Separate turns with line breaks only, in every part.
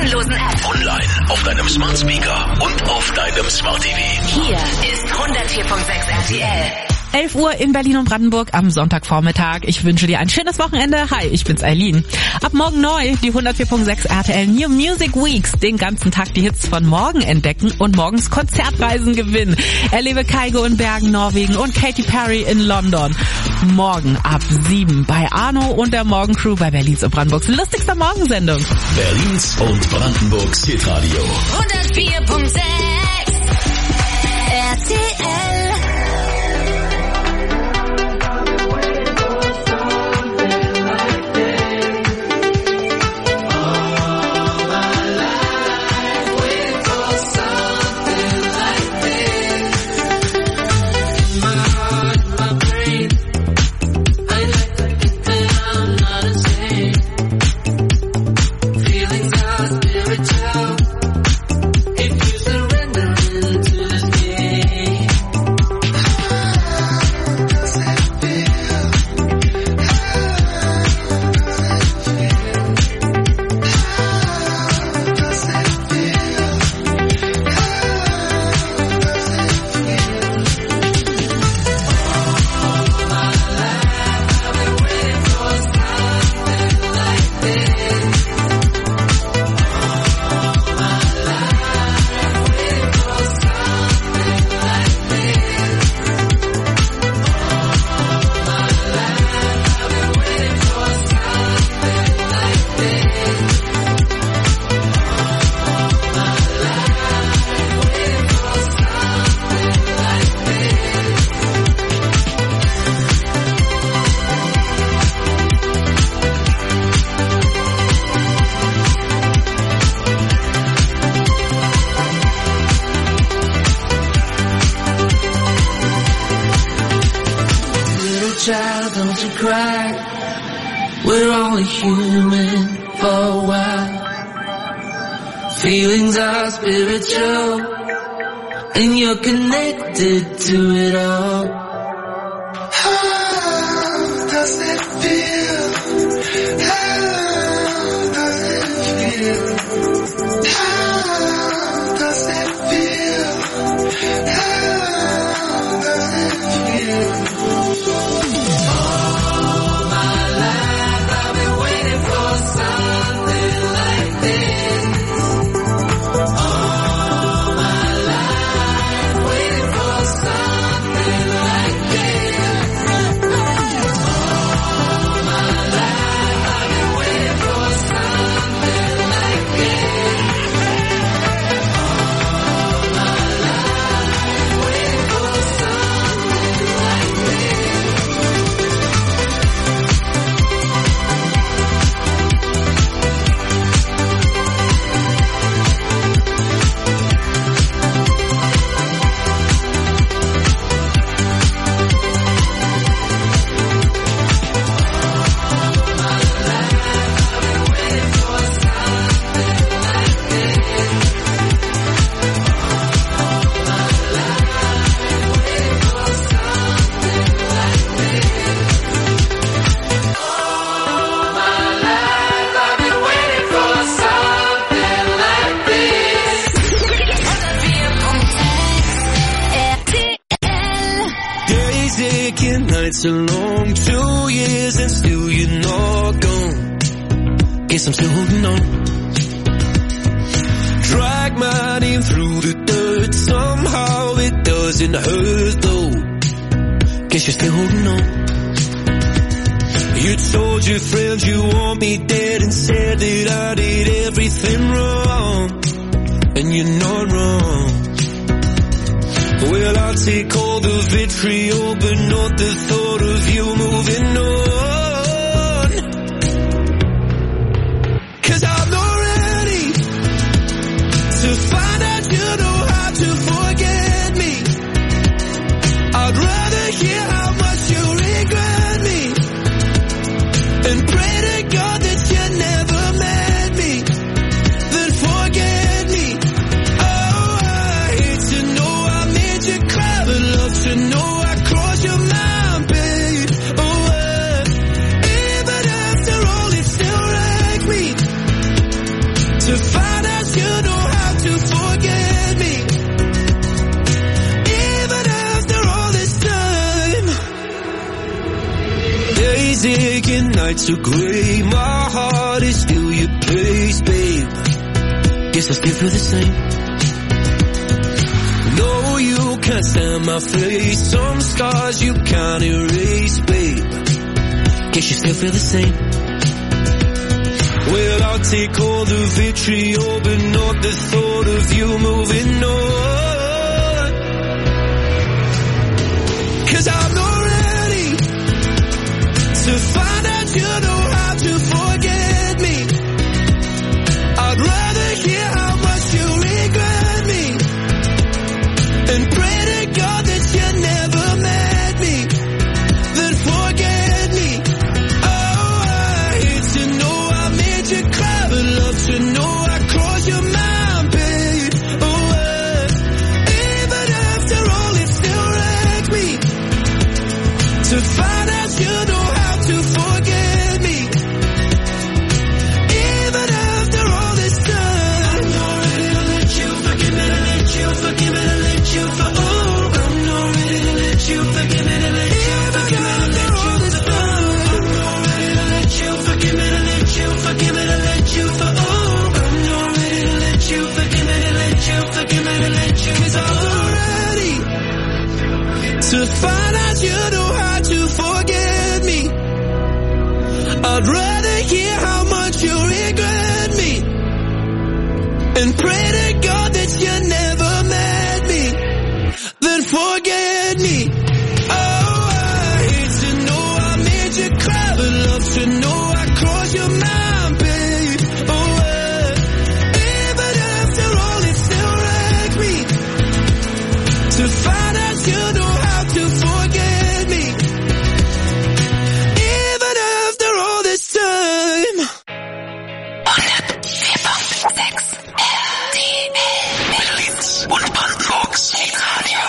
kostenlosen App.
Online, auf deinem Smart Speaker und auf deinem Smart TV.
Hier ist 104.6 RTL.
11 Uhr in Berlin und Brandenburg am Sonntagvormittag. Ich wünsche dir ein schönes Wochenende. Hi, ich bin's Eileen. Ab morgen neu die 104.6 RTL New Music Weeks. Den ganzen Tag die Hits von morgen entdecken und morgens Konzertreisen gewinnen. Erlebe Kygo in Bergen, Norwegen und Katy Perry in London. Morgen ab 7 bei Arno und der Morgencrew bei Berlins und Brandenburgs lustigster Morgensendung.
Berlins und Brandenburgs Hitradio.
104.6 RTL.
Child, don't you cry. We're only human for a while. Feelings are spiritual, and you're connected to it all. How does it feel? How does it feel? How does it feel? How does it feel? Nights along 2 years and still you're not gone. Guess I'm still holding on. Drag my name through the dirt. Somehow it doesn't hurt though. Guess you're still holding on. You told your friends you want me dead and said that I did everything wrong. And you're not wrong. Well, I'll take all the vitriol, but not the thought of you moving on. 'Cause I'm not ready to find out you know how to forget me. I'd rather hear how much you regret me and pray to God that you never met me, then forget me. Oh, I hate to know I made you cry, but love to know I crossed your mind, baby. music and nights are gray. My heart is still your place, babe. Guess I still feel the same. No, you can't stand my face. Some scars you can't erase, babe. Guess you still feel the same. Well, I'll take all the vitriol, but not the thought of you moving on. 'Cause I'm not ready to find out you know how to forget me. I'd rather hear how much you regret me and pray to God that you never met me, then forget me. Oh, I hate to know I made you cry, but love to know I crossed your mind, babe. Oh, even after all, it still wrecked me to find out you know how to forget me. Even after all this time, I'm not ready to let you forgive me, to let you forgive me, to let you for. Oh, I'm not ready to let you forgive me, to let you forgive me, to let you this time. I'm not ready to let you forgive me, to let you forgive me, to let you for. Oh, I'm not ready to let you forgive me, to let you forgive me, to let you. 'Cause I'm not ready to find out you know how to forget me. I'd rather hear how much you regret me and pray to God that you never met me, then forget me. Oh, I hate to know I made you cry, but love to know I crossed your mind, babe. Oh, even after all, it still wrecked me to find out you know how to forget me. Even after all this time.
104.6 RTL.
Berlins und Brandenburgs Radio.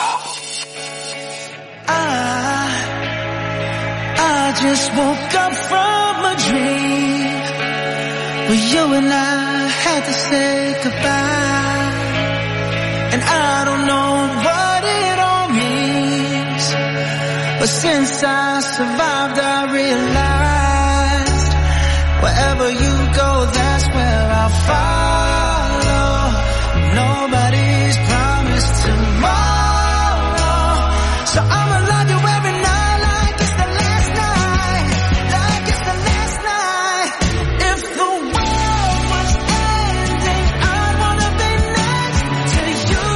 I just woke up from a dream where you and I had to say goodbye, and I don't know what it all means, but since I survived I realized wherever you go, that's where I'll follow. Nobody's promised tomorrow, so I'ma love you every night like it's the last night, like it's the last night. If the world was ending, I'd wanna be next to you.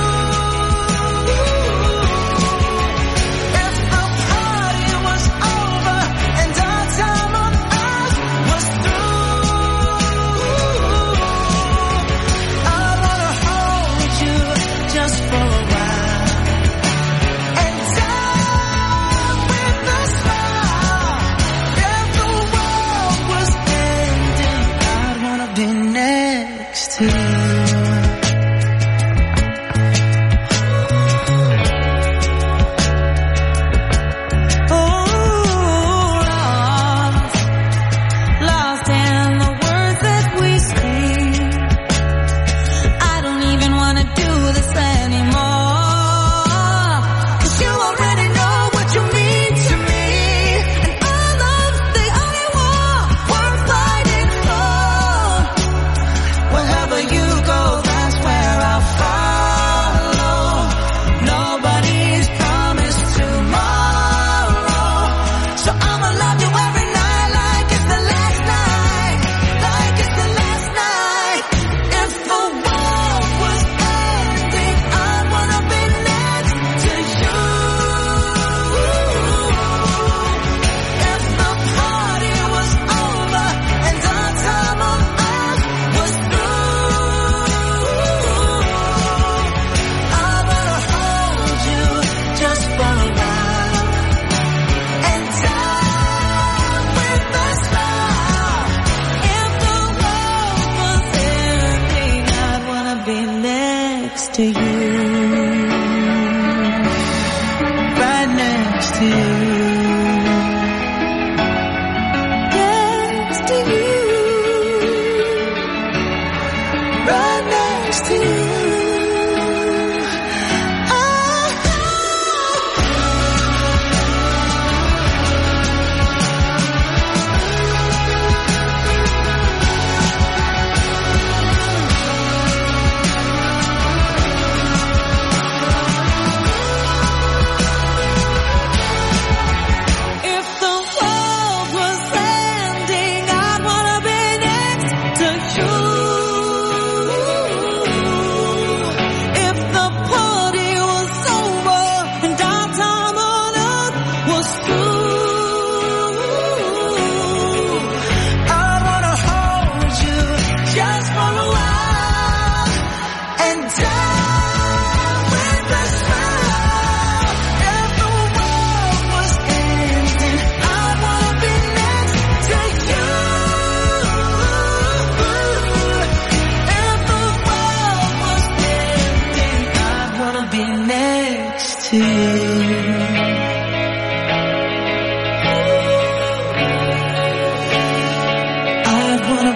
If the party was over and our time on earth was through, I wanna hold you just for a while and die.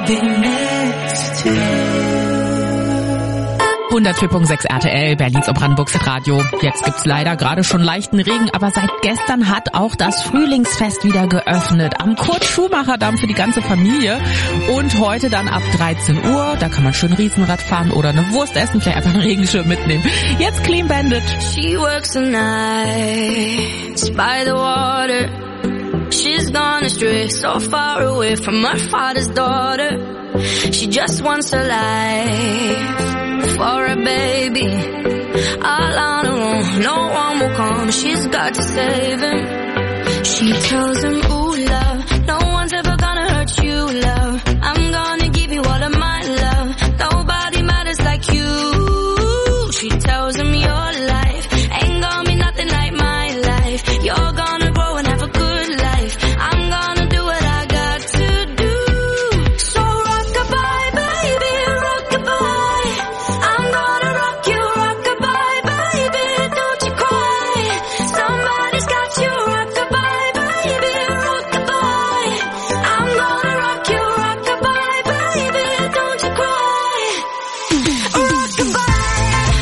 be next to you.
104.6 RTL, Berlins und Brandenburgs Radio. Jetzt gibt's leider gerade schon leichten Regen, aber seit gestern hat auch das Frühlingsfest wieder geöffnet. Am Kurt-Schumacher-Damm für die ganze Familie. Und heute dann ab 13 Uhr, da kann man schön Riesenrad fahren oder eine Wurst essen, vielleicht einfach einen Regenschirm mitnehmen. Jetzt Clean Bandit.
She works the nights by the water. She's gone astray, so far away from her father's daughter. She just wants a life for a baby, all on her own, no one will come, she's got to save him. She tells him, ooh love, no one's ever gonna hurt you love, I'm gonna give you all of my love, nobody matters like you. She tells him your life ain't gonna be nothing like my life, you're gonna grow and have a good life, I'm gonna do what I got to do. So rock-a-bye baby, rock-a-bye, I'm gonna rock you, rock-a-bye baby, don't you cry, somebody's got you, rock-a-bye baby, rock-a-bye, I'm gonna rock you, rock-a-bye baby, don't you cry, rock-a-bye,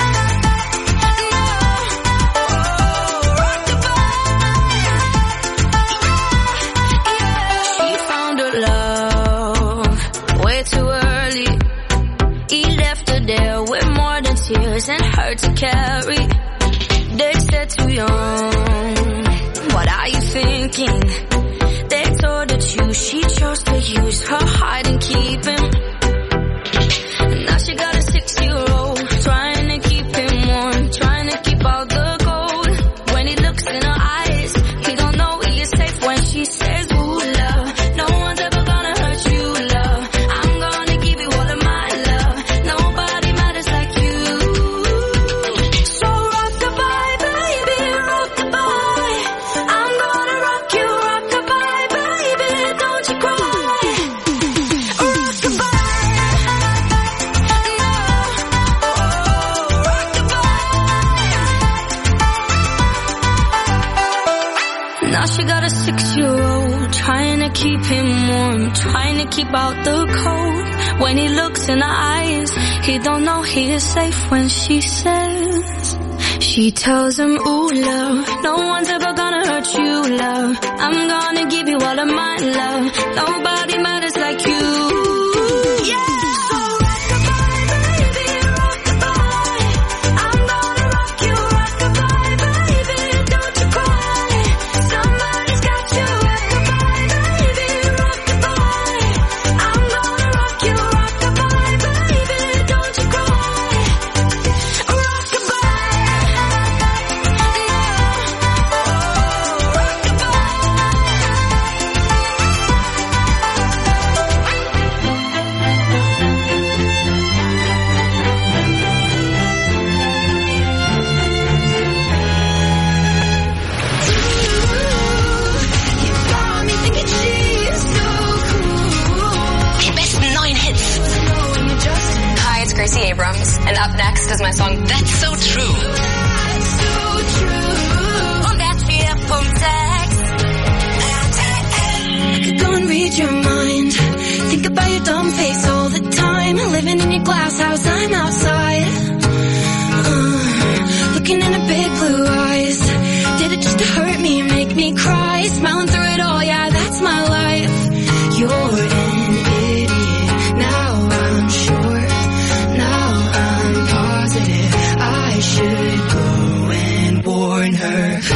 rock-a-bye. She found her love way too early. He left her there with more than tears and hurt to carry. They said too young, what are you thinking? They told her to, she chose to use her heart and keep him. Now she got a 6-year-old, trying to keep him warm, trying to keep out the cold. When he looks in her eyes, he don't know he is safe when she says, ooh love, no one's ever gonna hurt you love, I'm gonna give you all of my love, nobody matters like you. So rock-a-bye baby, rock-a-bye, I'm gonna rock you, rock-a-bye baby, don't you cry, rock-a-bye, rock-a-bye. Now she got a 6-year-old, trying to keep him warm, trying to keep out the cold. When he looks in her eyes, he don't know he is safe when she says, she tells him, ooh love, no one's ever gonna hurt you love, I'm gonna give you all of my love, nobody matters like you. Yeah. So rock-a-bye baby, rock-a-bye, I'm gonna rock you, rock-a-bye baby, don't you cry, somebody's got you, rock-a-bye baby, rock-a-bye, I'm gonna rock you, rock-a-bye baby, don't you cry, rock-a-bye, you got me thinking she's so cool.
Die besten neuen Hits.
When you just
Hi, it's Gracie Abrams, and up next is my song
That's so true.
so true.
Und that's 4.6.
I could go and read your mind. Think about your dumb face all the time. Living in your glass house, I'm outside. Looking in her big blue eyes. Did it just to hurt me, make me cry? Smiling through it all, yeah, that's my life. You're an idiot. Now I'm sure. Now I'm positive. I should go and warn her. Ooh,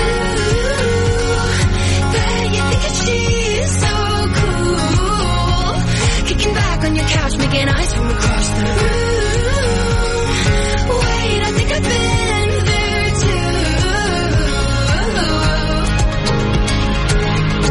bet you think she's so cool. Kicking back on your couch, making eyes from across the room. Wait, I think I've been there too.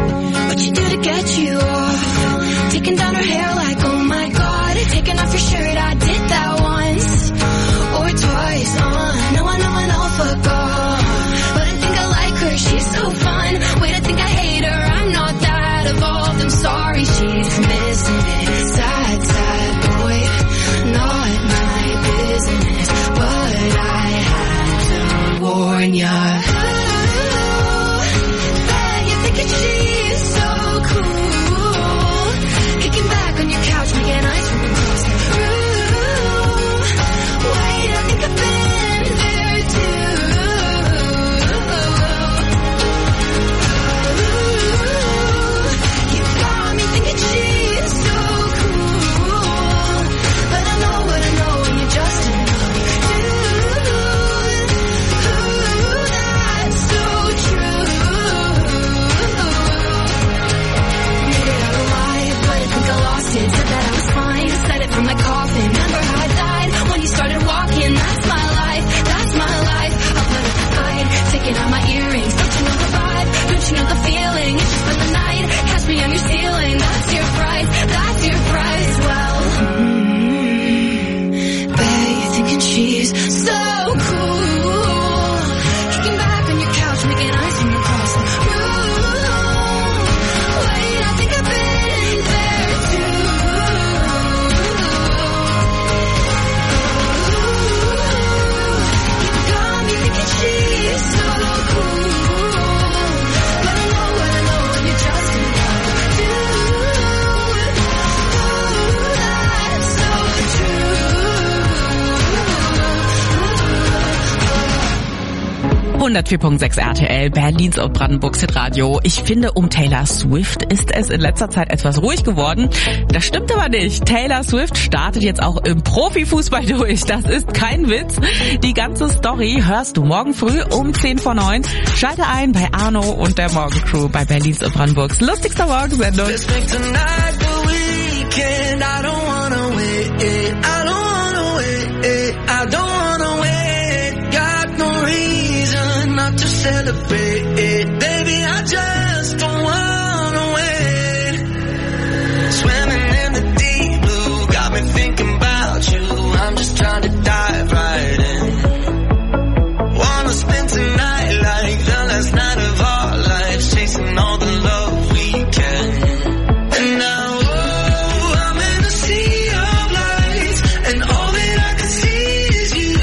104.6 RTL, Berlins und Brandenburgs Hitradio. Ich finde, um Taylor Swift ist es in letzter Zeit etwas ruhig geworden. Das stimmt aber nicht. Taylor Swift startet jetzt auch im Profifußball durch. Das ist kein Witz. Die ganze Story hörst du morgen früh um 10:09. Schalte ein bei Arno und der Morgencrew bei Berlins und Brandenburgs lustigster Morgensendung.
Celebrate it, baby, I just don't wanna wait. Swimming in the deep blue, got me thinking about you. I'm just trying to dive right in. Wanna spend tonight like the last night of our lives, chasing all the love we can. And now, oh, I'm in a sea of lights, and all that I can see is you.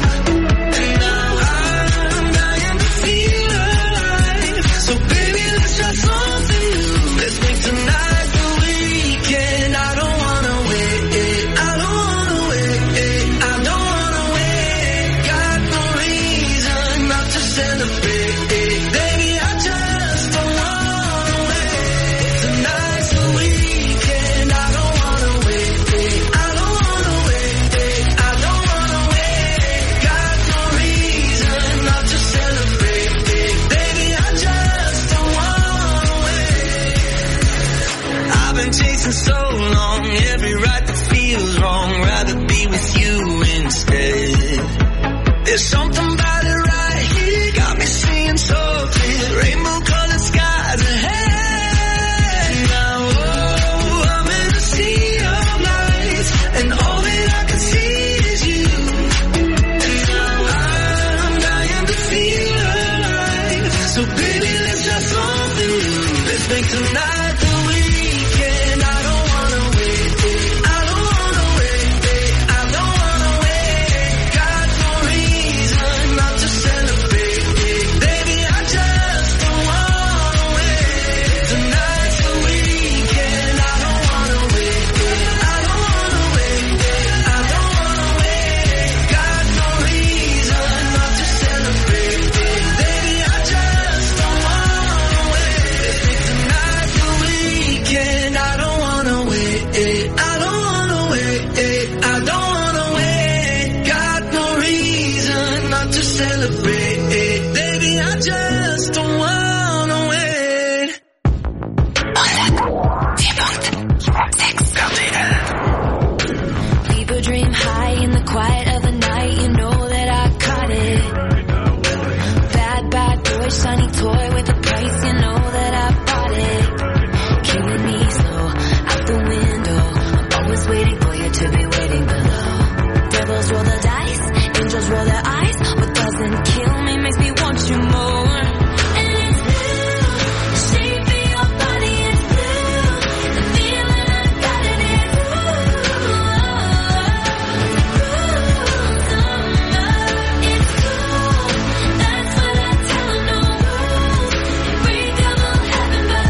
And now I'm dying to feel alive. So baby, let's try something new. Let's make tonight the weekend. I don't wanna wait. I don't wanna wait. I don't wanna wait. Got no reason not to celebrate. Baby, I just don't wanna wait. Tonight's the weekend. I don't wanna wait. I don't wanna wait. I don't wanna wait. Got no reason not to celebrate. Baby, I just don't wanna wait. I've been chasing so long, every right that feels wrong. Rather be with you instead. There's something about it right here, got me seeing so clear. Rainbow colored skies ahead. Now, oh, I'm in a sea of lights, and all that I can see is you. And now I'm dying to feel alive. So baby, let's try something new. Let's make tonight the weekend. I don't wanna wait. I don't wanna wait. I don't wanna wait. Got no reason not to celebrate. Baby, I just don't wanna wait. Tonight's the weekend. I don't wanna wait. I don't wanna wait. I don't wanna wait. Got no reason not to celebrate. Baby, I just don't wanna wait. Let's make tonight the weekend. I don't wanna wait. I don't wanna wait. I don't wanna wait. Got no reason not to celebrate. Baby, I just don't wanna wait.
104.6 RTL.
People dream high in the quiet of the night. You know that I caught it. Bad, bad boy, shiny toy with a price. You know that I bought it. Killing me slow out the window. I'm always waiting for you to be waiting below. Devils roll the dice, angels roll their eyes. What doesn't kill me makes me want you more. And it's blue, the shape of your body is blue. The feeling I got it is it's cool. That's what I tell 'em, no rules. Break 'em all heaven, but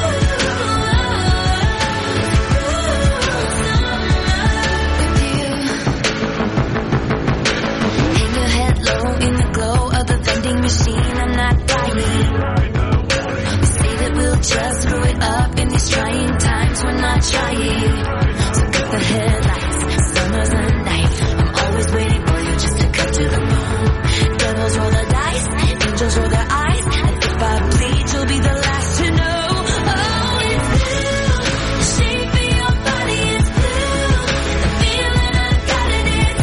hang your head low in the glow of the vending machine. I'm not dying. We say that we'll just screw it up in these trying times. We're not trying. So cut the headlights. Summer's a night. I'm always waiting for you just to cut to the bone. Devils roll the dice. Angels roll their eyes. And if I bleed, you'll be the last to know. Oh, it's blue. The shape of your body is blue. The feeling I got it is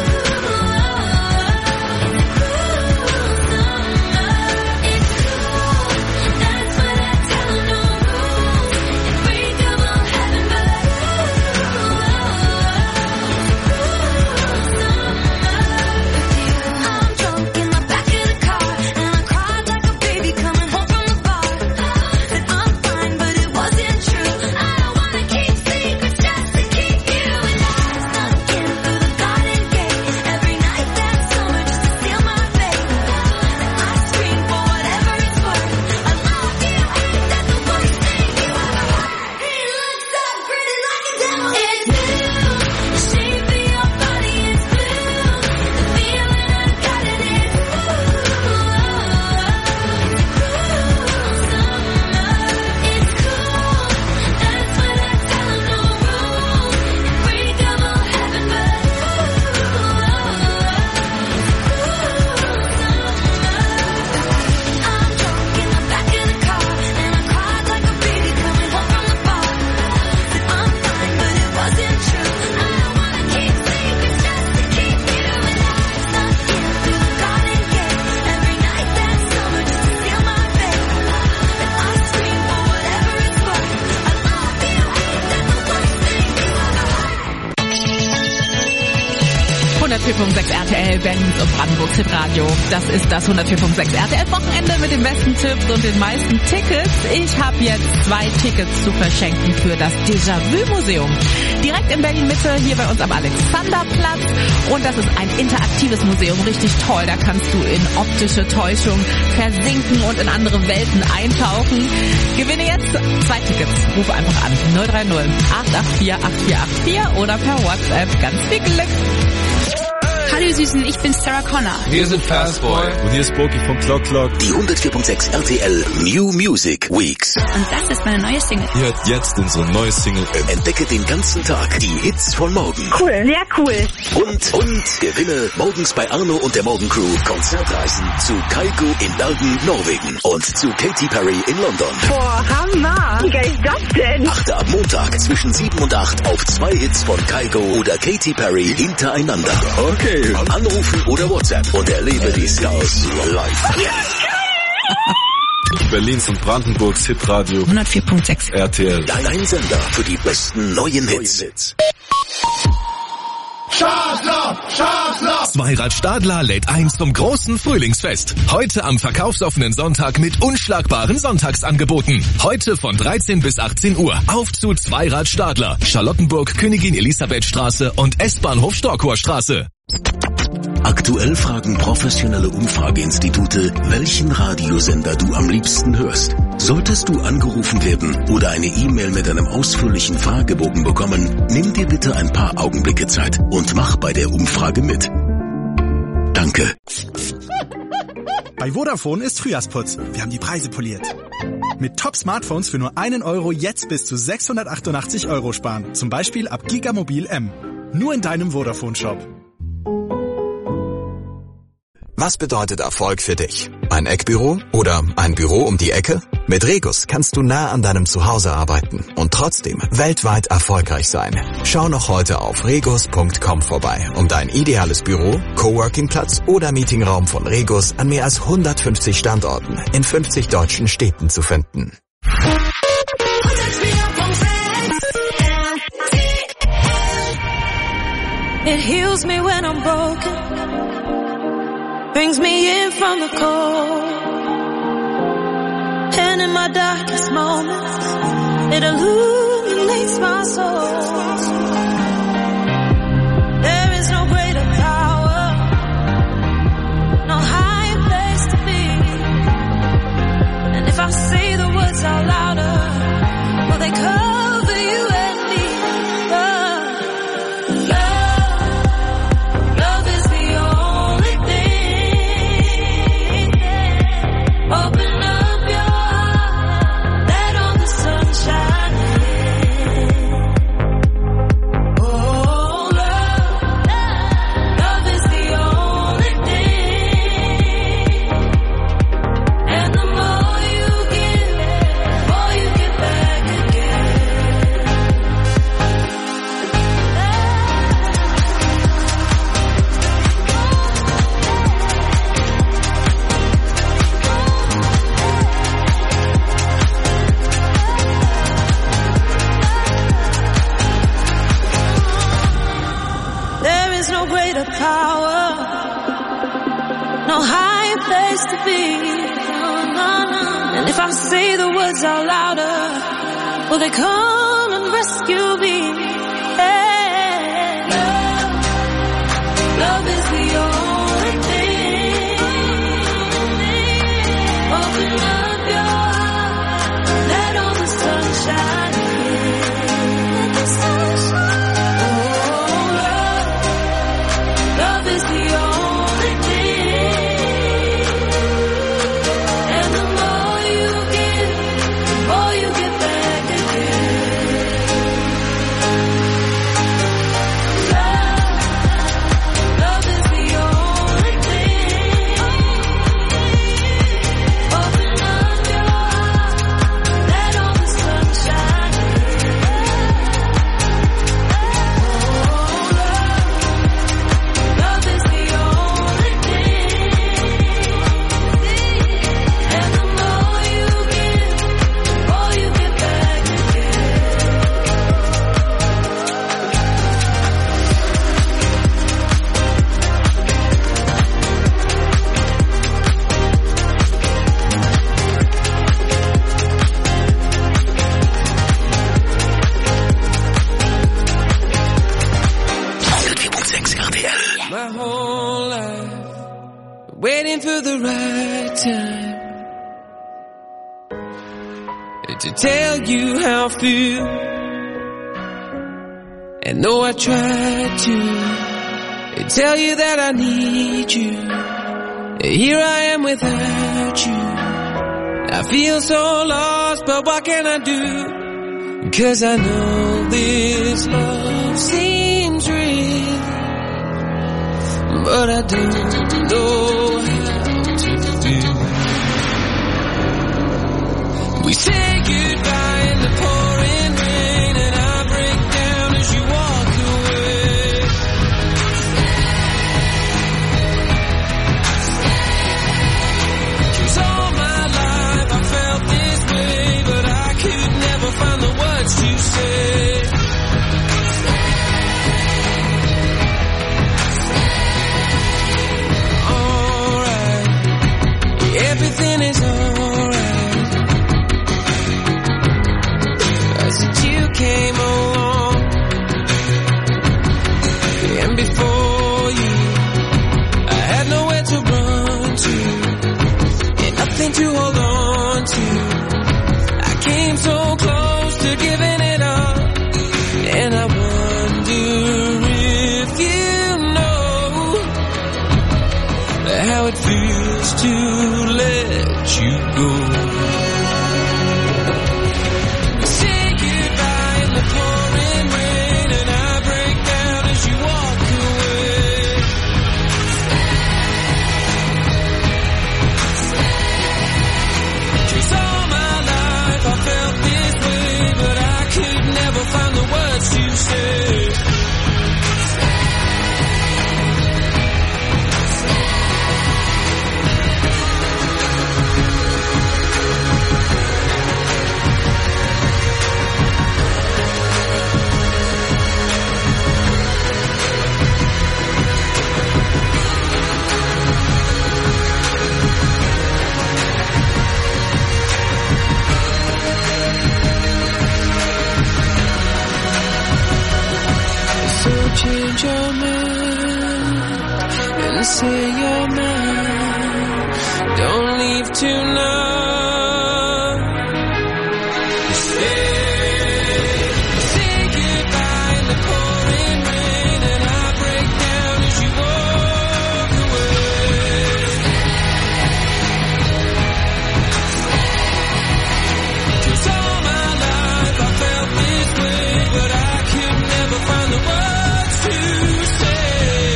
it's cool. That's what I tell 'em, no rules. Break 'em all heaven, but
104.6 RTL, Berlins und Brandenburgs Hitradio. Das ist das 104.6 RTL Wochenende mit den besten Tipps und den meisten Tickets. Ich habe jetzt 2 Tickets zu verschenken für das Déjà-vu-Museum. Direkt in Berlin-Mitte, hier bei uns am Alexanderplatz. Und das ist ein interaktives Museum, richtig toll. Da kannst du in optische Täuschung versinken und in andere Welten eintauchen. Gewinne jetzt 2 Tickets. Rufe einfach an 030 884 8484 oder per WhatsApp. Ganz viel Glück.
Hallo ihr Süßen, ich bin Sarah Connor.
Wir sind Fastboy.
Und hier ist Boki vom Clock Clock.
Die 104.6 RTL New Music Weeks.
Und das ist meine neue Single.
Ihr hört jetzt unsere neue Single.
Entdecke den ganzen Tag die Hits von morgen.
Cool, sehr cool.
Und gewinne morgens bei Arno und der Morgencrew Konzertreisen zu Kygo in Bergen, Norwegen und zu Katy Perry in London.
Boah, Hammer. Wie geil ist das denn?
Achte ab Montag zwischen 7 und 8 auf 2 Hits von Kygo oder Katy Perry hintereinander.
Okay.
Anrufen oder WhatsApp und erlebe die Stars live.
Berlins und Brandenburgs Hitradio
104.6
RTL.
Dein Sender für die besten neuen Hits.
Stadler!
Zweirad Stadler lädt ein zum großen Frühlingsfest. Heute am verkaufsoffenen Sonntag mit unschlagbaren Sonntagsangeboten. Heute von 13 bis 18 Uhr. Auf zu Zweirad Stadler. Charlottenburg, Königin Elisabeth Straße und S-Bahnhof Storkowerstraße.
Aktuell fragen professionelle Umfrageinstitute, welchen Radiosender du am liebsten hörst. Solltest du angerufen werden oder eine E-Mail mit einem ausführlichen Fragebogen bekommen, nimm dir bitte ein paar Augenblicke Zeit und mach bei der Umfrage mit. Danke.
Bei Vodafone ist Frühjahrsputz. Wir haben die Preise poliert. Mit Top-Smartphones für nur 1 Euro jetzt bis zu 688 Euro sparen. Zum Beispiel ab Gigamobil M. Nur in deinem Vodafone-Shop.
Was bedeutet Erfolg für dich? Ein Eckbüro oder ein Büro um die Ecke? Mit Regus kannst du nah an deinem Zuhause arbeiten und trotzdem weltweit erfolgreich sein. Schau noch heute auf regus.com vorbei, um dein ideales Büro, Coworking-Platz oder Meetingraum von Regus an mehr als 150 Standorten in 50 deutschen Städten zu finden.
It heals me when I'm broken. Brings me in from the cold. And in my darkest moments, it illuminates my soul. There is no greater power, no higher place to be. And if I say the words out louder, will they cover you and me? Love is the only thing. Open up your heart, let all the sun shine in. Oh, love is the only thing. And the more you give, the more you get back again. There is no greater power, no higher place to be. And if I say the words out louder, will they come and rescue me? Hey, love is the only thing. Open up your heart, let all the sun shine in. Let the sun shine. Love is the only thing. And the more you give, the more you get back again.
waiting for the right time to tell you how I feel. And though I tried to tell you that I need you, here I am without you. I feel so lost, but what can I do? 'Cause I know this love seems real, but I don't know how to feel. We say goodbye in the pouring rain, and I break down as you walk away. 'Cause all my life I felt this way, but I could never find the words to say. Alright, everything is alright. I said you came along, and before you I had nowhere to run to, and nothing to hold on to. I came so close to giving it up, and I wonder if you know how it feels to let you go. Say goodbye in the pouring rain, and I break down as you walk away. 'Cause all my life I felt this way, but I could never find the words to say. So change your mind and say you're mine. Don't leave tonight. Say goodbye in the pouring rain, and I break down as you walk away. 'Cause all my life I felt this way, but I could never find the words to say.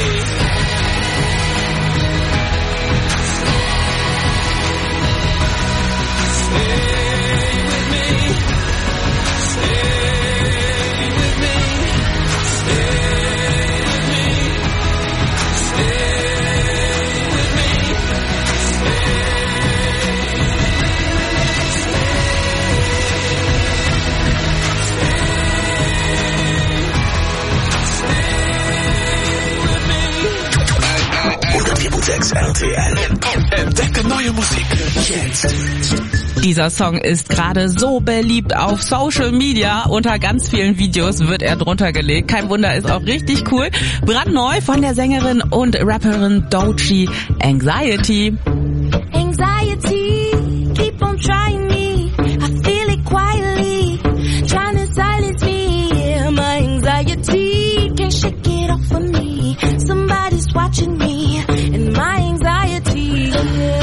Stay with me, stay with me, stay with me, stay with me,
RTL. Entdecke neue Musik. Jetzt.
Dieser Song ist gerade so beliebt auf Social Media. Unter ganz vielen Videos wird er drunter gelegt. Kein Wunder, ist auch richtig cool. Brandneu von der Sängerin und Rapperin Doechii, Anxiety.
Anxiety, keep on trying me. I feel it quietly, trying to silence me. Yeah, my anxiety can't shake it off of me. Somebody's watching me, and my anxiety.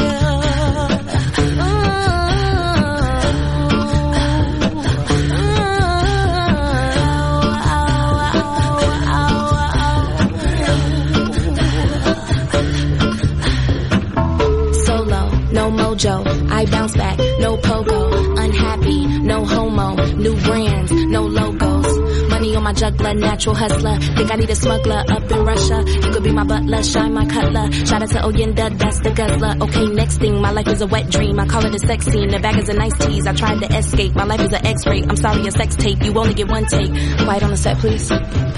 Solo, no mojo, I bounce back, no pogo, unhappy, no homo, new brands, no logos. Money on my juggler, natural hustler. Think I need a smuggler up in Russia. You could be my butler, shine my cutler. Shout out to Oyenda, that's the guzzler. Okay, next thing, my life is a wet dream. I call it a sex scene. The bag is a nice tease. I tried to escape. My life is an X-ray. I'm sorry, a sex tape. You only get one take. Quiet on the set, please.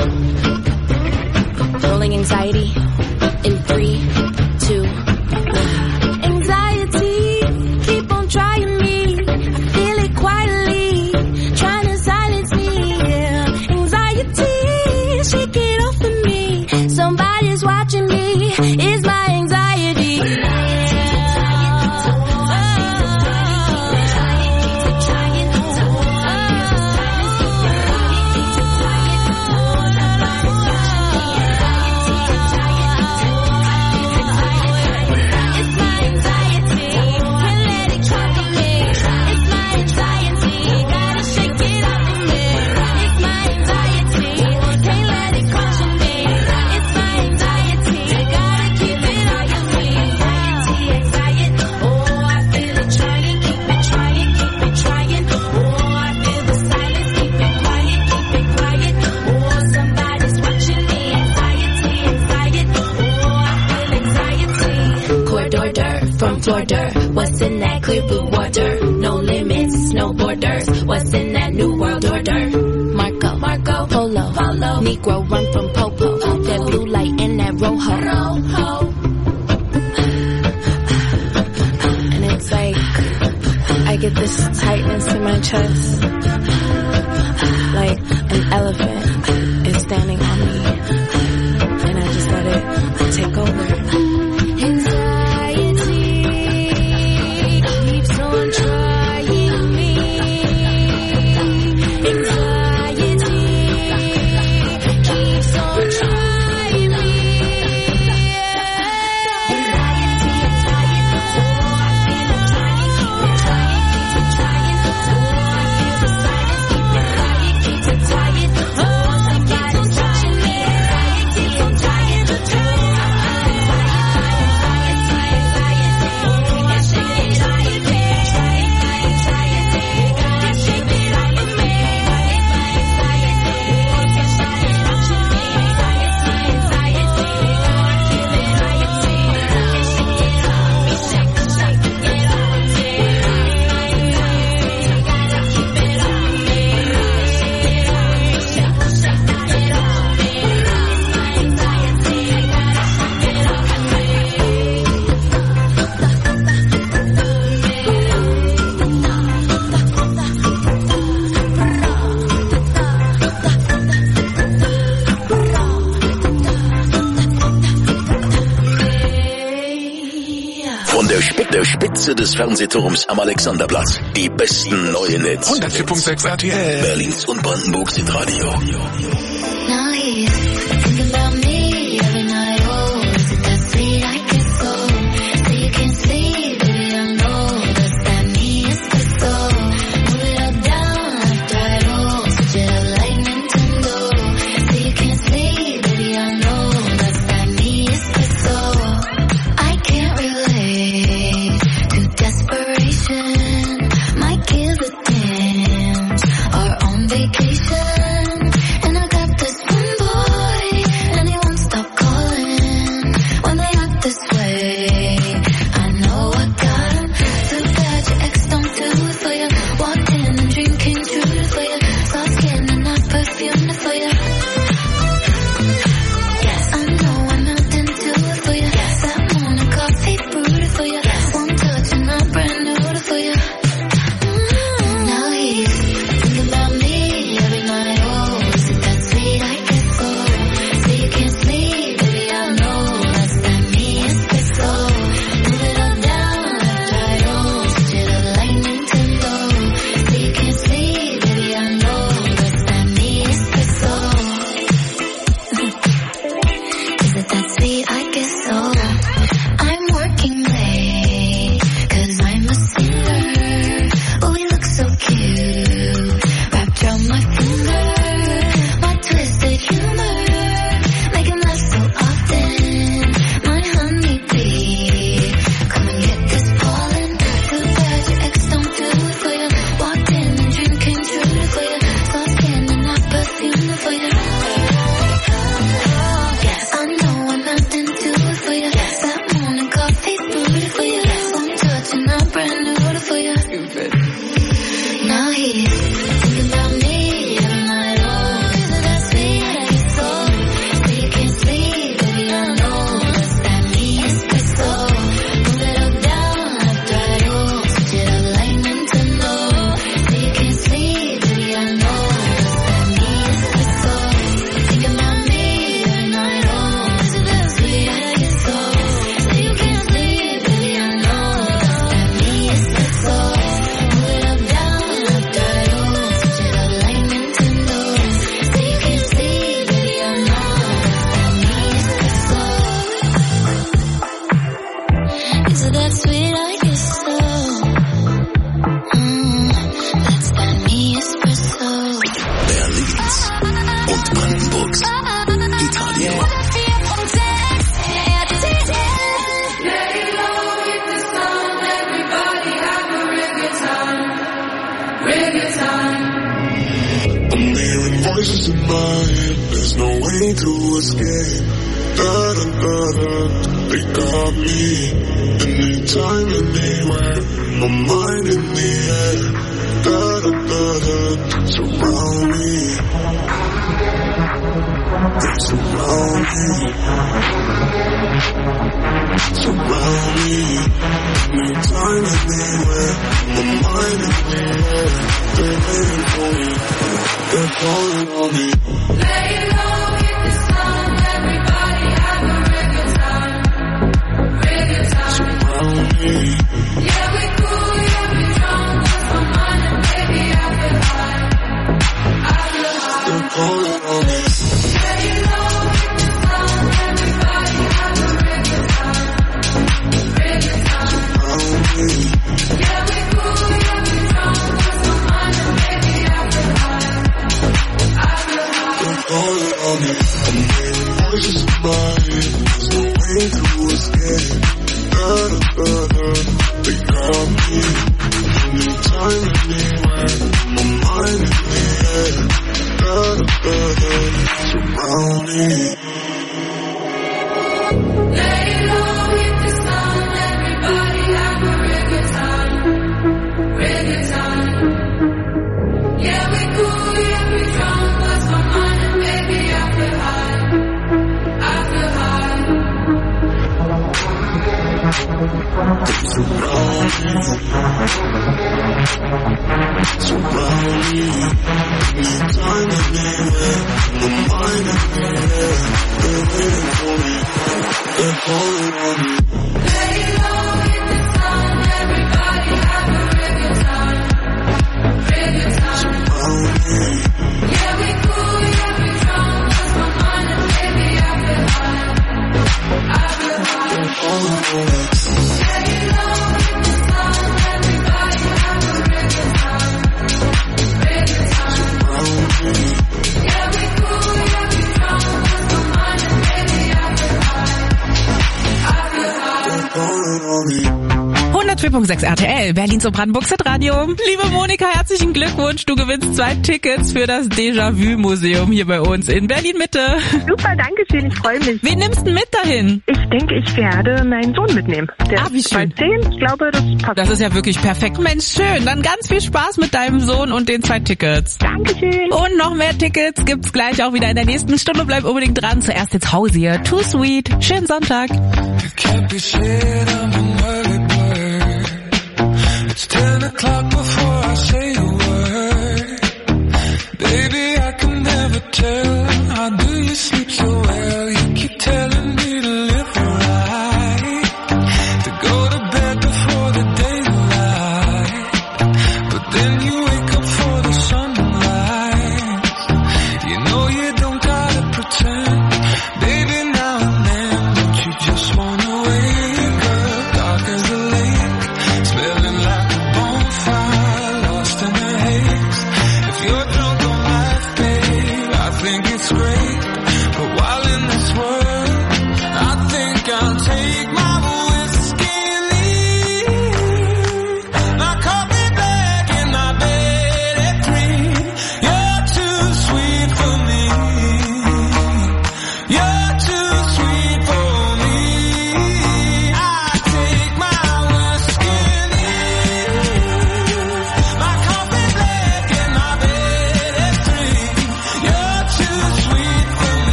Rolling anxiety in 3, 2, 1. Anxiety, keep on trying me. I feel it quietly, trying to silence me. Yeah. Anxiety, shake it off of me. Somebody's watching me. It's my anxiety. order. What's in that clear blue water? No limits, no borders. What's in that new world order? Marco, Polo, Negro run from Popo. That blue light in that Rojo. And it's like I get this tightness in my chest, like an elephant is standing on me, and I just let it take over.
Der Spitze des Fernsehturms am Alexanderplatz. Die besten neuen Hits.
104.6 RTL.
Berlins und Brandenburgs Hitradio.
Now he's thinking about me every night. Oh, is it that sweet I get so? So you can see, baby, I know that's that me espresso. Move it up, down, left, right, oh, switch it up like Nintendo. So you can see, baby, I know that's that me espresso. I can't relate to desperation. Might give a damn. Are on vacation. And I got this one boy, and he won't stop calling when they act this way. I know I got him. Too bad your ex don't do it for you. Walked in and dream came true for you. Soft skin and not perfume for you. Yes, I know I'm not into it for you. Yes, that morning coffee brewed for you. Yes, one touch and I'm brand new for you. Now he's thinking about me every night. Oh, is it that sweet I get so? So you can't sleep, baby, I know that's that me espresso. Move it up, down, left, right, oh, switch it up like Nintendo. So you can't sleep, baby, I know that's that me espresso. Is it that sweet I get so? I'm working late, 'cause I'm a singer. Oh, we look so cute, wrapped around my finger. My twisted humor, make him laugh so often. My honeybee, come and get this pollen. Too bad your ex don't do it for you. Walked in and dream came true for you. Soft skin and not perfume for you. Yes, I know I'm not into it for you. Yes, that morning coffee brewed for you. One touch and I'm brand new for you. Now he's thinking about me every night. Oh, is it that sweet I get so? So you can't sleep, baby, I know that's that me espresso. Move it up, down, left, right, oh, switch it up like Nintendo. So you can't sleep, baby, I know that's that me espresso. Thinking about me every night. Oh, is it that sweet I get so? So you can't sleep, baby, I know that's that me espresso. Move it up, down, left, right, oh, switch it up like Nintendo. So you can't sleep, baby, I know that's that me espresso. Is it that sweet I get so? That's that me espresso.
Berlins und Brandenburgs Hitradio.
I'm hearing voices in my head, there's no way to escape. Da da da da. they got me. Anytime, anywhere, my mind in the air. Da-da-da-da, surround me. They surround me. Surround me. Anytime, anywhere, my mind in the air. They're waiting for me. They're calling on me.
Lay low, hit the sun, everybody have a real good time. Real good time.
Surround me.
Yeah, we cool, yeah, we drunk, lost my mind and baby I feel high. I feel high.
They're calling on me.
Lay low, hit the sun, everybody have a real good time. Real good time.
Surround me.
Yeah, we cool, yeah, we drunk, lost my mind and baby I feel high. I feel high.
They're calling on me. I'm hearing voices in my head. There's no way to escape. Da-da-da-da, they got me. Anytime, anywhere, my mind in the air. Da-da-da-da, surround me.
Lay low, hit the sun, everybody have a real good time. Real good time. Yeah, we cool, yeah, we drunk, lost my mind and baby I feel high. I feel high.
Surround me. Surround me. Anytime, anywhere, my mind in the air. They're waiting for me. They're calling on me.
Lay low, hit the sun, everybody have a real good time. Real good time.
Surround me.
Yeah, we cool, yeah, we drunk, lost my mind and baby I feel high. I feel high.
They're calling on me.
Lay low, hit the sun, everybody have a real good time. Real good time.
Surround me.
Yeah, we cool, yeah, we drunk, lost my mind and baby I feel high. I feel high.
They're calling on me.
104.6 RTL, Berlin zu Brandenburg Radio. Liebe Monika, herzlichen Glückwunsch. Du gewinnst 2 Tickets für das Déjà-vu-Museum hier bei uns in Berlin-Mitte.
Super, danke schön, ich freue mich.
Wen nimmst du mit dahin?
Ich denke, ich werde meinen Sohn mitnehmen. Der
wie schön.
ist 10, ich glaube, das passt.
Das ist ja wirklich perfekt. Mensch, schön. Dann ganz viel Spaß mit deinem Sohn und den 2 Tickets.
Dankeschön.
Und noch mehr Tickets gibt's gleich auch wieder in der nächsten Stunde. Bleib unbedingt dran. Zuerst jetzt Hausier. Too Sweet. Schönen Sonntag.
It's 10 o'clock before I say a word. Baby, I can never tell. How do you sleep so well? You keep telling me to live right, to go to bed before the daylight. But then you wake up for the sunrise. You know you don't gotta pretend. Baby, now and then, don't you just wanna wake up dark as a lake, smelling like a bonfire, lost in an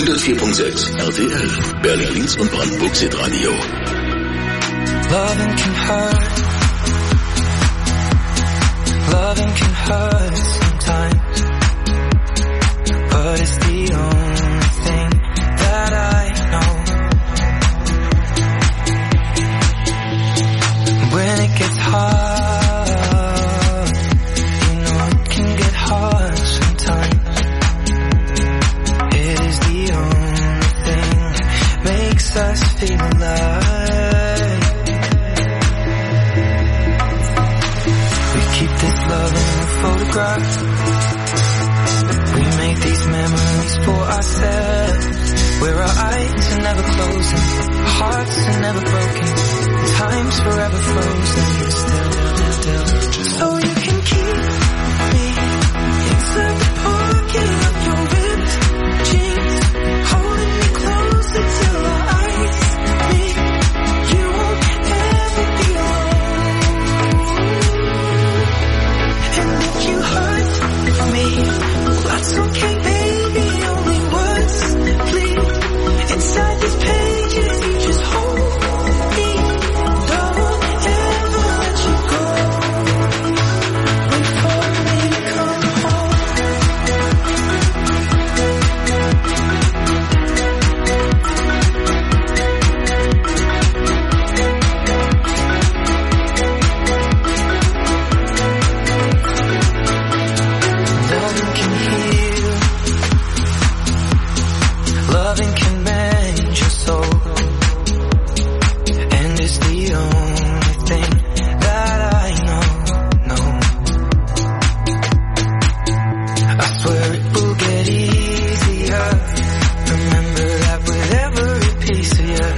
104.6 RTL, Berlins und Brandenburgs Hitradio.
Loving can hurt. Loving can hurt sometimes, but it's the only thing that I know. When it gets hard, you know it can get hard sometimes. It is the only thing that makes us feel alive. We keep this love in a photograph. We make these memories for ourselves, where our eyes are never closing, our hearts are never broken, time's forever frozen still. So you can keep me inside the pocket of your ripped jeans, holding me closer till our eyes meet. You won't ever be alone. And if you hurt me, well, that's okay, baby. Only words, please. Inside these pages, you just hold me. Don't ever let you go. Wait for me to come home. Loving can heal. Loving can mend your soul. And it's the only thing that I know. I swear it will get easier. Remember that with every piece of you.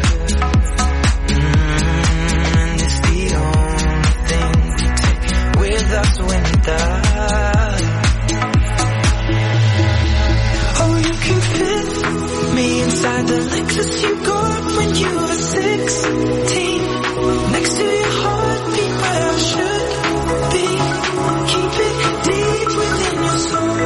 And it's the only thing we take with us when we die. Oh, you can fit me inside the Lexus you got when you were 16. Next to your heartbeat where I should be. Keep it deep within your soul.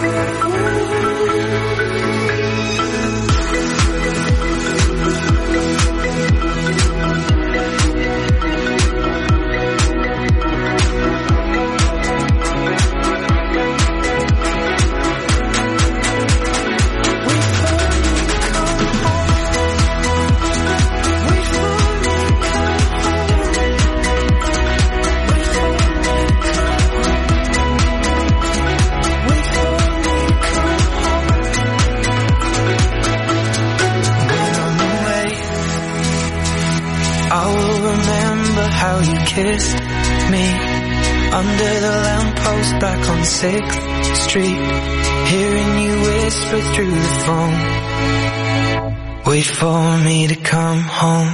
I will remember how you kissed me under the lamppost back on 6th Street, hearing you whisper through the phone. Wait for me to come home.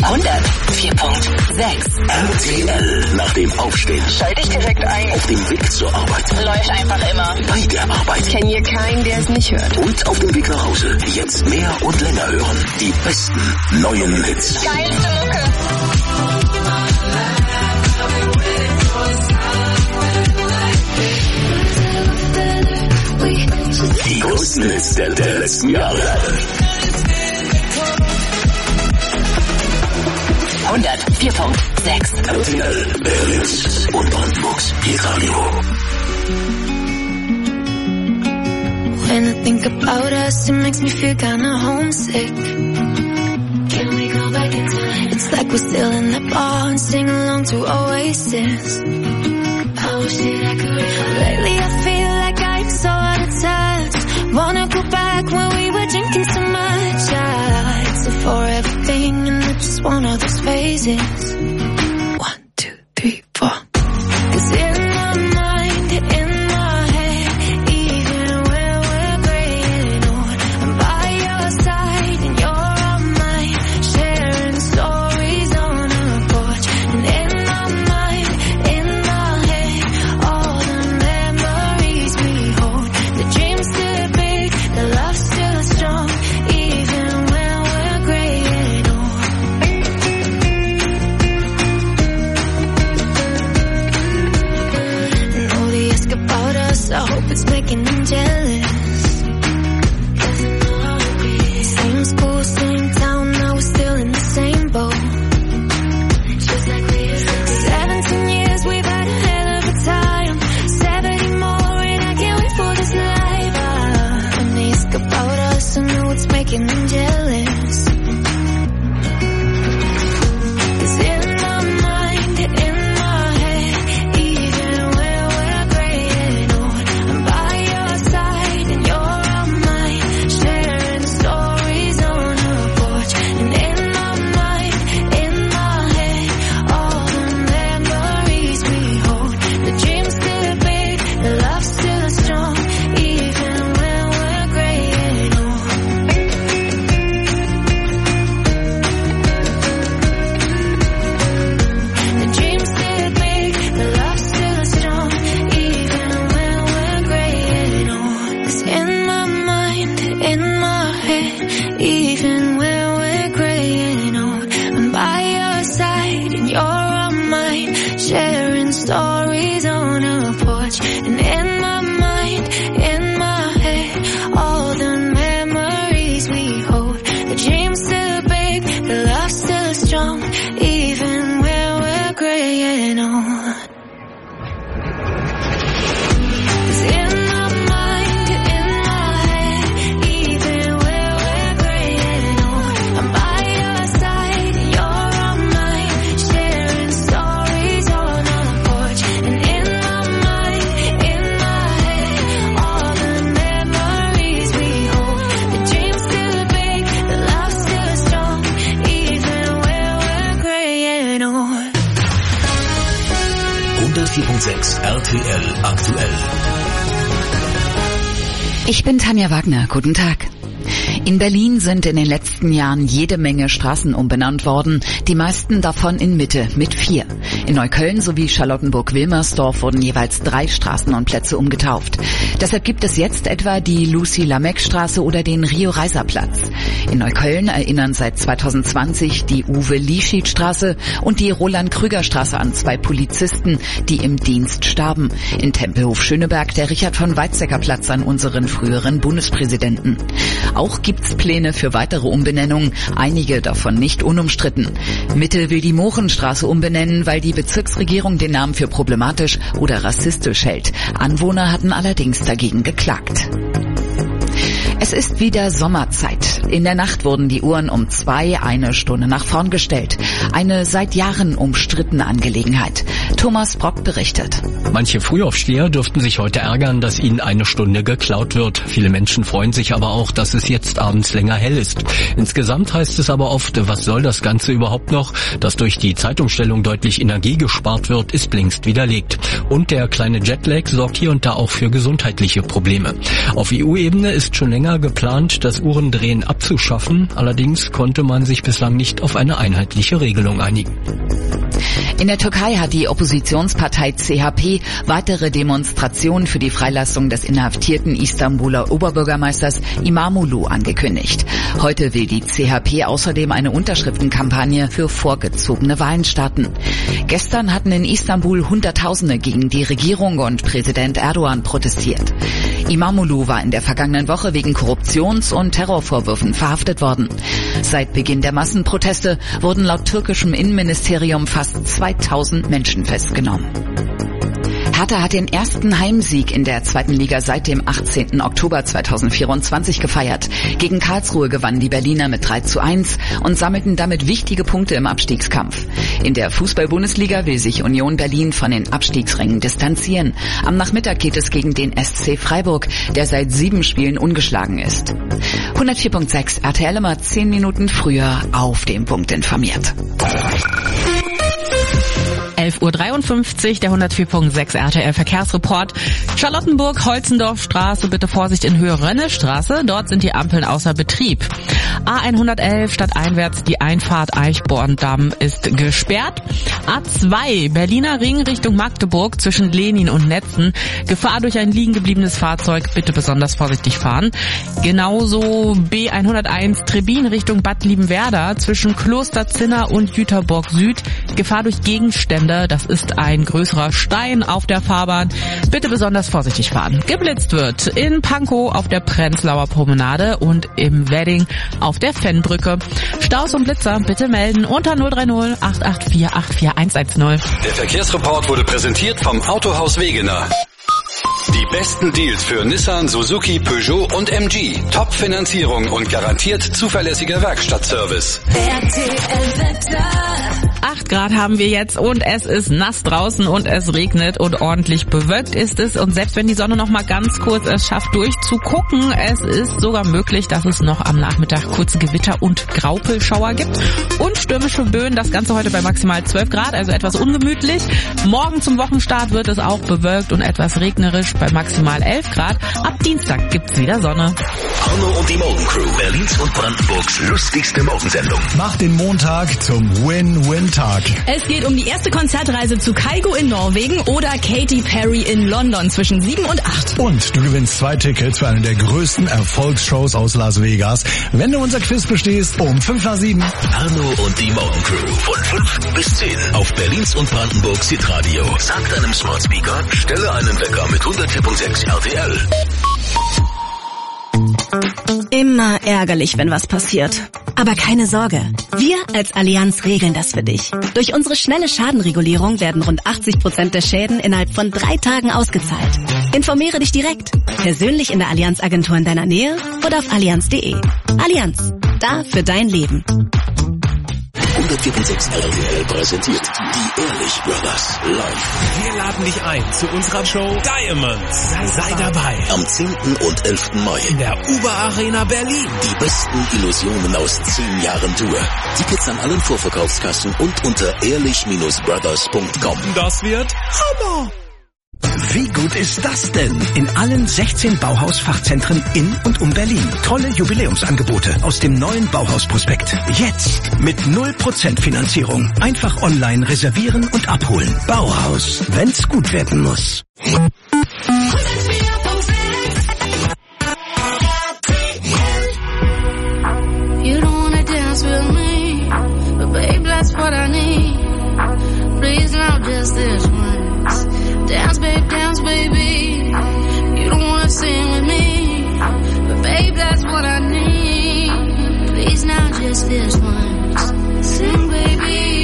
104.6 RTL. Nach dem Aufstehen
schalte ich direkt ein.
Auf dem Weg zur Arbeit.
Läuft einfach immer.
Bei der Arbeit.
Ich kenne hier keinen, der es nicht hört.
Und auf dem Weg nach Hause. Jetzt mehr und länger hören. Die besten neuen Hits.
Geilste Mucke.
Die größten Hits der letzten Jahre.
104.6
RTL, Berlins und Brandenburgs Hitradio.
When I think about us, it makes me feel kinda homesick. Can we go back in time? It's like we're still in the bar and sing along to Oasis. I wish that I could. Lately I feel like I'm so out of touch. Wanna go back when we were drinking so much. I exit for everything and it's just one of those phases. 1, 2, 3, 4. 'Cause in my mind, in my head, even when we're graying old, I'm by your side and you're on mine, sharing stories on our porch. And in my mind, in my head, all the memories we hold. The dream's still big, the love's still strong, even when we're graying old. even where we're graying on.
RTL aktuell.
Ich bin Tanja Wagner. Guten Tag. In Berlin sind in den letzten Jahren jede Menge Straßen umbenannt worden, die meisten davon in Mitte mit 4. In Neukölln sowie Charlottenburg-Wilmersdorf wurden jeweils 3 Straßen und Plätze umgetauft. Deshalb gibt es jetzt etwa die Lucy-Lameck-Straße oder den Rio-Reiser-Platz. In Neukölln erinnern seit 2020 die Uwe-Lieschied-Straße und die Roland-Krüger-Straße an 2 Polizisten, die im Dienst starben. In Tempelhof-Schöneberg der Richard-von-Weizsäcker-Platz an unseren früheren Bundespräsidenten. Auch gibt's Pläne für weitere Umbenennungen, einige davon nicht unumstritten. Mitte will die Mohrenstraße umbenennen, weil die Bezirksregierung den Namen für problematisch oder rassistisch hält. Anwohner hatten allerdings dagegen geklagt. Es ist wieder Sommerzeit. In der Nacht wurden die Uhren um 2 eine Stunde nach vorn gestellt. Eine seit Jahren umstrittene Angelegenheit. Thomas Brock berichtet.
Manche Frühaufsteher dürften sich heute ärgern, dass ihnen eine Stunde geklaut wird. Viele Menschen freuen sich aber auch, dass es jetzt abends länger hell ist. Insgesamt heißt es aber oft, was soll das Ganze überhaupt noch? Dass durch die Zeitumstellung deutlich Energie gespart wird, ist längst widerlegt. Und der kleine Jetlag sorgt hier und da auch für gesundheitliche Probleme. Auf EU-Ebene ist schon länger geplant, das Uhrendrehen abzuschaffen. Allerdings konnte man sich bislang nicht auf eine einheitliche Regelung einigen.
In der Türkei hat die Oppositionspartei CHP weitere Demonstrationen für die Freilassung des inhaftierten Istanbuler Oberbürgermeisters Imamoglu angekündigt. Heute will die CHP außerdem eine Unterschriftenkampagne für vorgezogene Wahlen starten. Gestern hatten in Istanbul Hunderttausende gegen die Regierung und Präsident Erdogan protestiert. Imamoglu war in der vergangenen Woche wegen Korruptions- und Terrorvorwürfen verhaftet worden. Seit Beginn der Massenproteste wurden laut türkischem Innenministerium fast 2000 Menschen festgenommen. Hertha hat den ersten Heimsieg in der 2. Liga seit dem 18. Oktober 2024 gefeiert. Gegen Karlsruhe gewannen die Berliner mit 3:1 und sammelten damit wichtige Punkte im Abstiegskampf. In der Fußball-Bundesliga will sich Union Berlin von den Abstiegsrängen distanzieren. Am Nachmittag geht es gegen den SC Freiburg, der seit 7 Spielen ungeschlagen ist. 104.6 RTL immer 10 Minuten früher auf dem Punkt informiert.
11:53 Uhr, der 104.6 RTL Verkehrsreport. Charlottenburg-Holzendorf-Straße, bitte Vorsicht in Höhe Rönnestraße. Dort sind die Ampeln außer Betrieb. A111 stadteinwärts, die Einfahrt Eichborn-Damm ist gesperrt. A2 Berliner Ring Richtung Magdeburg zwischen Lenin und Netzen. Gefahr durch ein liegen gebliebenes Fahrzeug, bitte besonders vorsichtig fahren. Genauso B101 Trebin Richtung Bad Liebenwerda zwischen Klosterzinner und Jüterborg Süd. Gefahr durch Gegenstände, das ist ein größerer Stein auf der Fahrbahn. Bitte besonders vorsichtig fahren. Geblitzt wird in Pankow auf der Prenzlauer Promenade und im Wedding auf der Fennbrücke. Staus und Blitzer bitte melden unter 030 884 84110.
Der Verkehrsreport wurde präsentiert vom Autohaus Wegener. Die besten Deals für Nissan, Suzuki, Peugeot und MG. Top-Finanzierung und garantiert zuverlässiger Werkstattservice.
8 Grad haben wir jetzt und es ist nass draußen und es regnet und ordentlich bewölkt ist es. Und selbst wenn die Sonne noch mal ganz kurz es schafft durchzugucken, es ist sogar möglich, dass es noch am Nachmittag kurze Gewitter und Graupelschauer gibt. Und stürmische Böen, das Ganze heute bei maximal 12 Grad, also etwas ungemütlich. Morgen zum Wochenstart wird es auch bewölkt und etwas regnerisch bei maximal 11 Grad. Ab Dienstag gibt's wieder Sonne.
Arno und die Morgencrew, Berlins und Brandenburgs lustigste Morgensendung.
Mach den Montag zum Win-Win-Tag.
Es geht um die erste Konzertreise zu Kygo in Norwegen oder Katy Perry in London zwischen 7 und 8.
Und du gewinnst 2 Tickets für eine der größten Erfolgsshows aus Las Vegas, wenn du unser Quiz bestehst um 5 nach 7.
Arno und die Morgencrew von 5 bis 10 auf Berlins und Brandenburgs Hitradio. Sag deinem Smart Speaker, stelle einen Wecker mit 104.6 RTL.
Immer ärgerlich, wenn was passiert. Aber keine Sorge. Wir als Allianz regeln das für dich. Durch unsere schnelle Schadenregulierung werden rund 80% der Schäden innerhalb von 3 Tagen ausgezahlt. Informiere dich direkt. Persönlich in der Allianz-Agentur in deiner Nähe oder auf allianz.de. Allianz. Da für dein Leben.
104.6 RTL präsentiert die Ehrlich Brothers live.
Wir laden dich ein zu unserer Show Diamonds. Sei dabei.
Am 10. und 11. Mai
In der Uber Arena Berlin.
Die besten Illusionen aus 10 Jahren Tour. Tickets an allen Vorverkaufskassen und unter ehrlich-brothers.com.
Das wird Hammer.
Wie gut ist das denn? In allen 16 Bauhaus-Fachzentren in und um Berlin. Tolle Jubiläumsangebote aus dem neuen Bauhaus-Prospekt. Jetzt mit 0% Finanzierung. Einfach online reservieren und abholen. Bauhaus, wenn's gut werden muss.
You don't wanna dance with me, but babe, that's what I need. Please now just this once. Dance, baby. You don't wanna sing with me, but babe, that's what I need. Please now just this once. Sing, baby.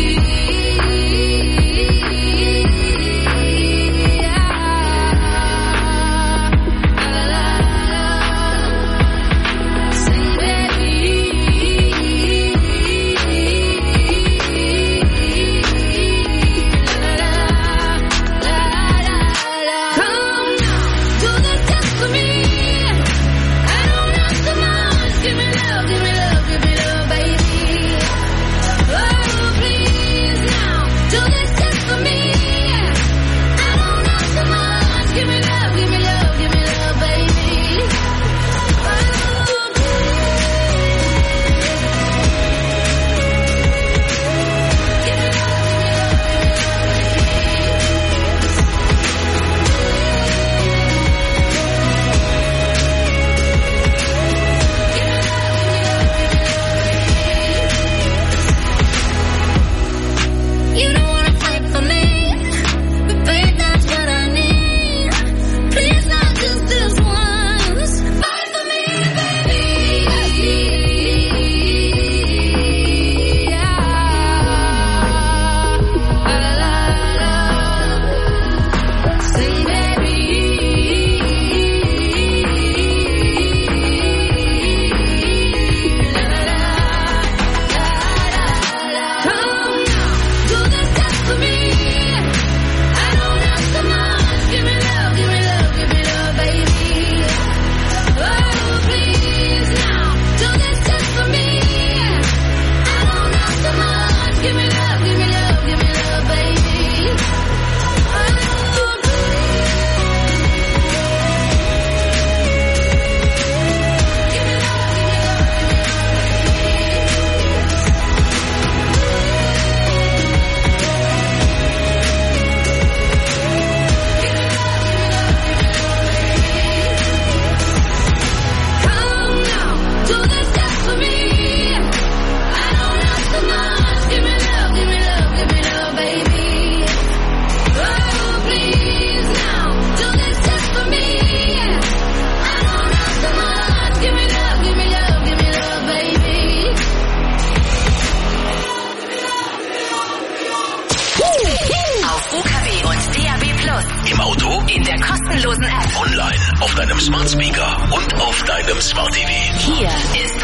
Im Auto,
in der kostenlosen App,
online, auf deinem Smart Speaker und auf deinem Smart TV.
Hier ist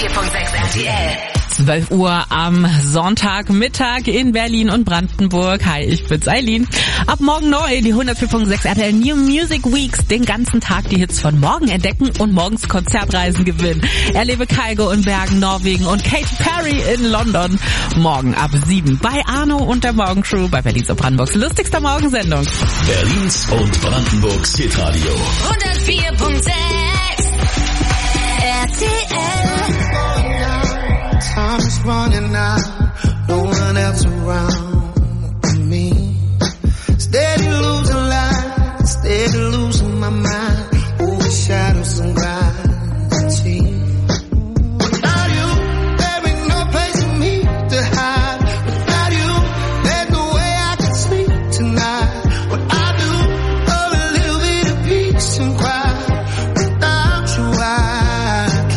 104.6 RTL.
12 Uhr am Sonntagmittag in Berlin und Brandenburg. Hi, ich bin's Eileen. Ab morgen neu die 104.6 RTL New Music Weeks. Den ganzen Tag die Hits von morgen entdecken und morgens Konzertreisen gewinnen. Erlebe Kygo in Bergen, Norwegen und Katy Perry in London. Morgen ab 7 bei Arno und der Morgencrew bei Berlins und Brandenburgs lustigster Morgensendung.
Berlins und Brandenburgs Hitradio.
104.6 RTL.
Time is running out, no one else around me. Steady losing light, steady losing my mind. Over shadows and gravity. Without you, there ain't no place for me to hide. Without you, there's no way I can sleep tonight. What I do, oh, a little bit of peace and quiet. Without you, I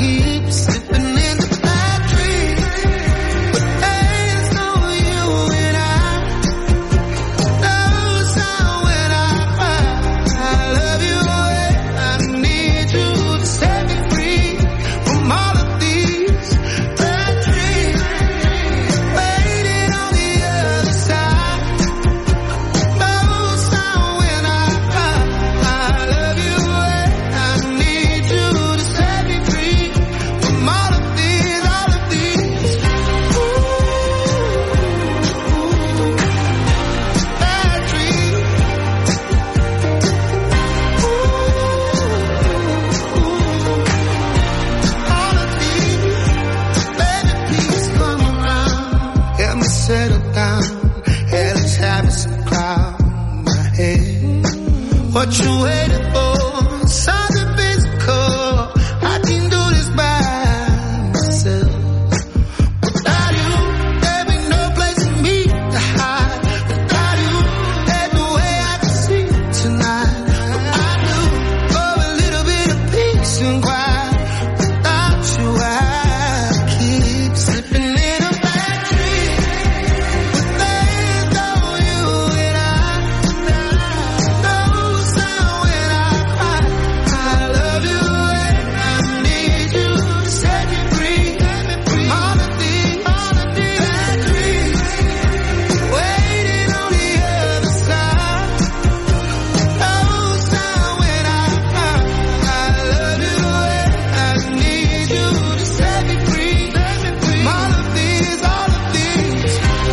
what you waiting for. Something physical, I can do this by myself. Without you, there be no place for me to hide. Without you, there's no way I can sleep tonight. But I do for a little bit of peace and quiet. Without you, I keep slipping in a bad dream. But there's no you and I. No sound when I cry. I love you and I need you to set me free. All the things, bad dreams, waiting on the other side. No sound when I cry. I love you and I need you to set me free. All the things, all the things.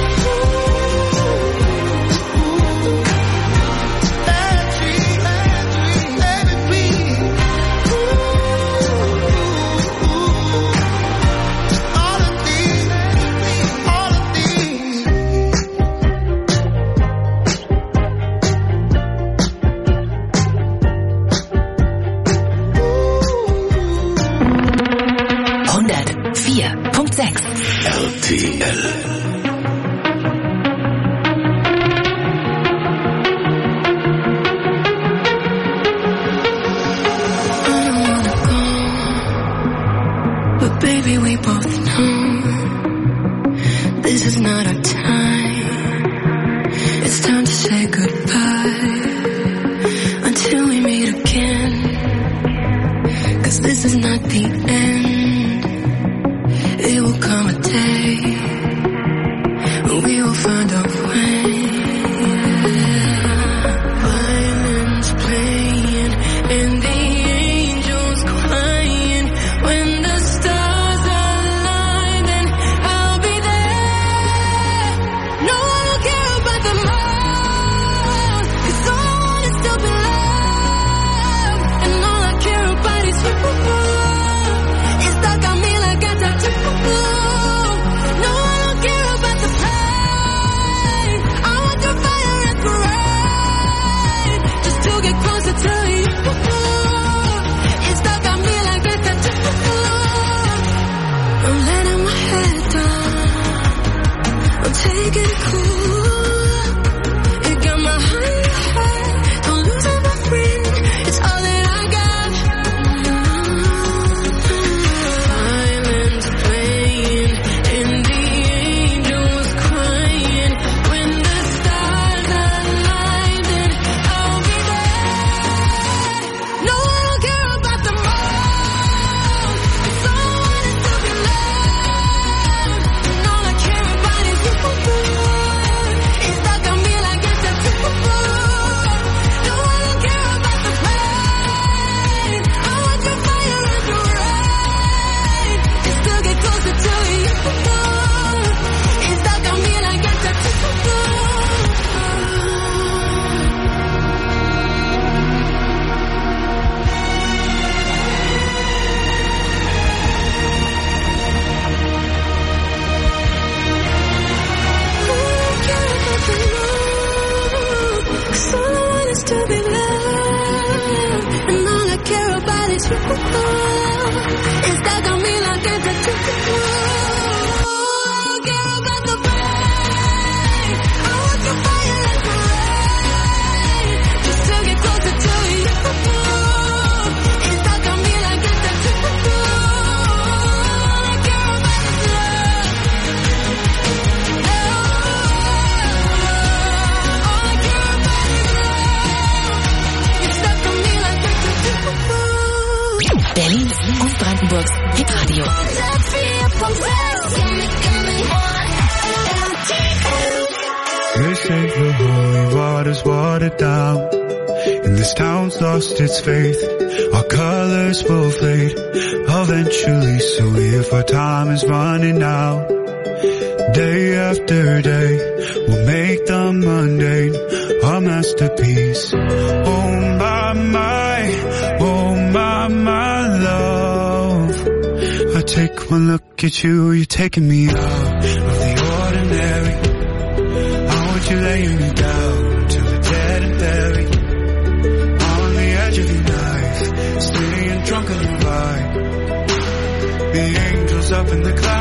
Bad dreams, let me be. All the things, all the things.
104.6
RTL.
But baby, we both know this is not our time. It's time to say goodbye until we meet again. 'Cause this is not the end. It will come a day when we will find our way. Violins playing and the angels crying. When the stars align, then I'll be there. No one will care about the more, 'cause all I want is to be loved. And all I care about is you. It's stuck on me like a tattoo. No, I don't care about the pain. I want the fire and parade, just to get closer to you. It's stuck on me like a tattoo. I'm letting my head down. I'm taking it cool. You got my heart, don't lose it, my friend. It's all that I got. Violins playing and the angels crying. When the stars align, then I'll be there. No, I don't care about the more, 'cause all I want is to be loved. And all I care about is you. It's stuck on me like a tattoo. No, I don't care about the pain. I want your fire and your rain, just to get closer to you. It's stuck on me like a tattoo. Cause all I want is to be loved, and all I care about is you. It's stuck on me like a tattoo. I don't care about the pain. I want your fire and rain, just to get closer to you. It's stuck on me like a tattoo. All I care about is love. All I care about is love. It's stuck on me like a tattoo.
Berlins und Brandenburgs Hitradio.
They say the holy water's watered down, and this town's lost its faith. Our colors will fade eventually, so if our time is running out, day after day, we'll make the mundane our masterpiece. Oh my love, I take one look at you, you're taking me out of the ordinary. I want you laying me down till the dead and buried. in the clouds.